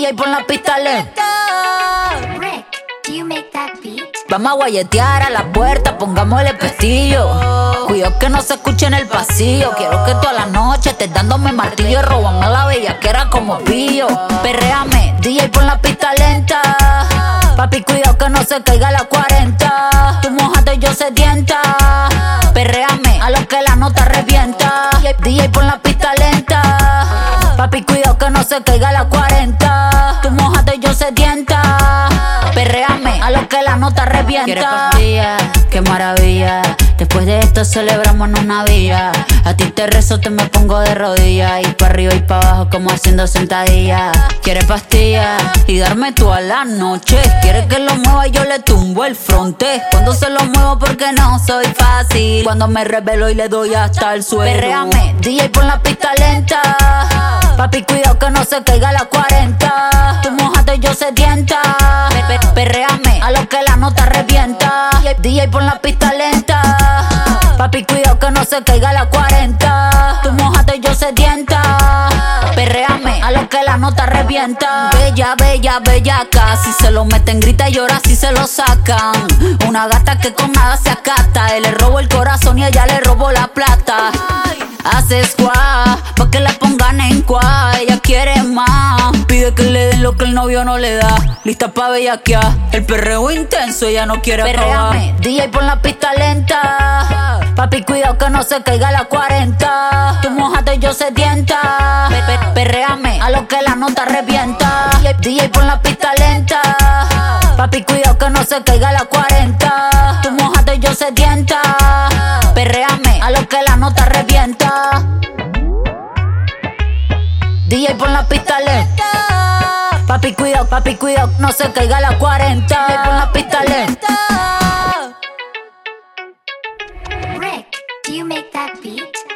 DJ pon la pista lenta. Rick, do you make that beat? Vamos a guayetear a la puerta, pongámosle pestillo. Cuidado que no se escuche en el pasillo. Quiero que toda la noche estés dándome martillo y robando la bellaquera como pillo. Perréame, DJ pon la pista lenta. Papi, cuidado que no se caiga la 40. Tú mojate y yo sedienta. Perréame, a lo que la nota revienta. DJ pon la pista lenta. Papi, cuidado que no se caiga la 40. Tú mojate y yo sedienta. Perréame, a lo que la nota revienta. ¿Quieres pastillas? Qué maravilla. Después de esto celebramos en una villa. A ti te rezo, te me pongo de rodillas. Y pa' arriba y pa' abajo como haciendo sentadillas. ¿Quieres pastillas? Y darme toda la noche. ¿Quieres que lo mueva y yo le tumbo el fronte? Cuando se lo muevo porque no soy fácil. Cuando me revelo y le doy hasta el suelo. Perréame, DJ pon la pista lenta. Papi, cuidado que no se caiga la 40. Tú mojate y yo sedienta. Perréame, a lo que la nota revienta. DJ pon la pista lenta. Papi, cuidado que no se caiga la 40. Tú mojate y yo sedienta. Perréame, a lo que la nota revienta. Bella, bella, bellaca. Si se lo meten, grita y llora si se lo sacan. Una gata que con nada se acata. Él le robó el corazón y ella le robó la plata. Hace squad, pa' que la pongan en cuá. Ella quiere más. Pide que le den lo que el novio no le da. Lista pa' bellaquear. El perreo intenso, ella no quiere acabar. Perréame, DJ pon la pista lenta. Papi, cuidado que no se caiga la 40. Tú mojate y yo sedienta. Perréame, a lo que la nota revienta. DJ pon la pista lenta. Papi, cuidado que no se caiga la 40. Tú mojate y yo sedienta. Perréame, a lo que la nota revienta. DJ pon la pista lenta. Papi, cuidado, no se caiga la 40. DJ pon la pista lenta. Rick, do you make that beat?